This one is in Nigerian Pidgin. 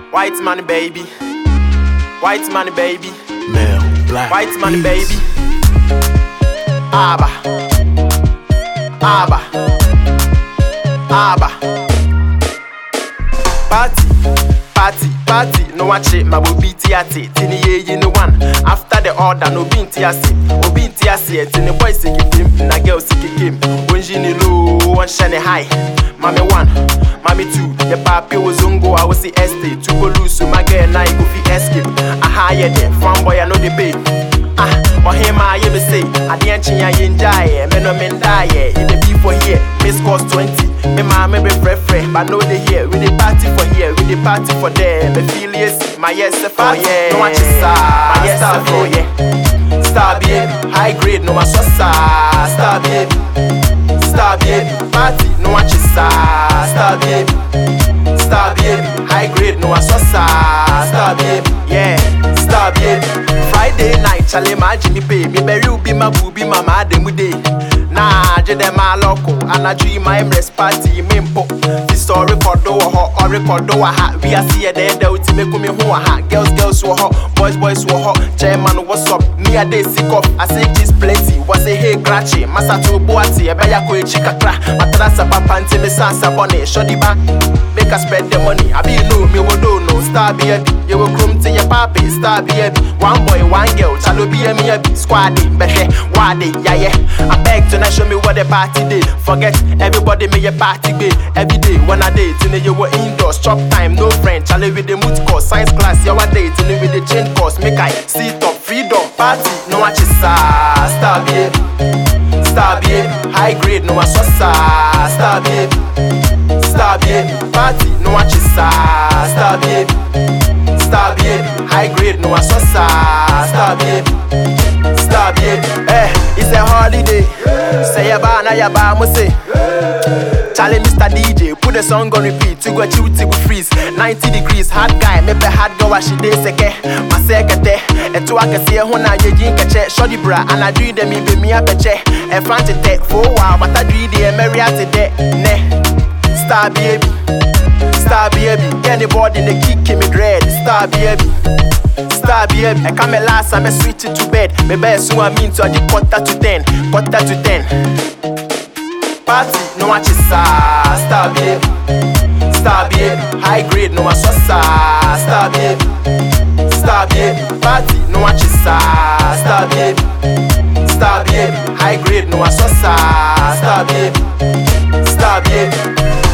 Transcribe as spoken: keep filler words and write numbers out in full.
White money baby, white money baby, Male, black, white money beats. baby. Abba, Abba, Abba. Party, party, party. No watch it, my baby tiati. Tini ye you know one. After the order, no bin tiasi, no bin tiasi. Tini boy sick him, na girl sick him. One jini low, one shiny high. Mommy one, mommy two. The papi was ungo, I was the estate. To go loose, so my girl now go fi escape. I hire them, fan boy I know the pay. Ah, or him I ever say, I didn't change I enjoy. Men no men die, in the beef for here, miss cost twenty. Me mama be free free, but no they here. We the party for here, we the party for there. Me feel yes, my yes for yeah. No watch it, my yes for yeah. Star baby, high grade, no watch star baby. Star baby, party, no watch it, star baby. Star baby, high grade, no watch star baby. Yeah, star baby. Friday night, chale my Jimmy pay. Me bury you be my booby, mama demu day. Nah, je dem a loco, and I dream my embrace party, mimpo. This story record do a hot, or record do a hat. We are see a day, they will make me who a hat. Girls, girls were hot, boys, boys were hot. Chairman, what's up? Me a day sick of, I say cheese plenty. Was a hey gratchy, massa to boati, a baya ko chica cra. Matrasa papa and me sansa bonnet, shoddy back. Make us spend the money. I be no, me will do no. Star baby, you will come to your papi. Star baby, one boy, one girl. Chalo be a me a squaddy, behe, wadi, yeah yeah. I beg to now show me what the party did. Forget everybody me a party day. Every day when I date, you know you were indoors. Chop time, no friend. Chalo with the mood course, science class. You were date, you know with the chain course. Make I sit up, freedom, party. No watch it, star baby, star baby, high grade. No watch star baby. Star baby, party, no watch it, star baby. Star baby, high grade, no watch star baby. Star baby, eh, it's a holiday. Say ya ba na ya ba mo say. Charlie Mister D J, put the song on repeat. To go chill to go freeze. ninety degrees, hard guy, maybe hard girl wash it seke. My sekete, and to I can see who na ye jin catch. Shoddy bra, and I do them be me a peche. And Frantic tech for a while, but I do the Marriott today. Ne. Star baby, star baby, anybody in the kick me dread. Star baby, star baby, I come last, I'm a switch it to bed. Me best so I mean to the quarter to ten, quarter to ten. Party, no watch it, star baby, star baby, high grade, no watch star baby, star baby, party, no watch it, star baby, star baby, high grade, no watch star baby, star baby.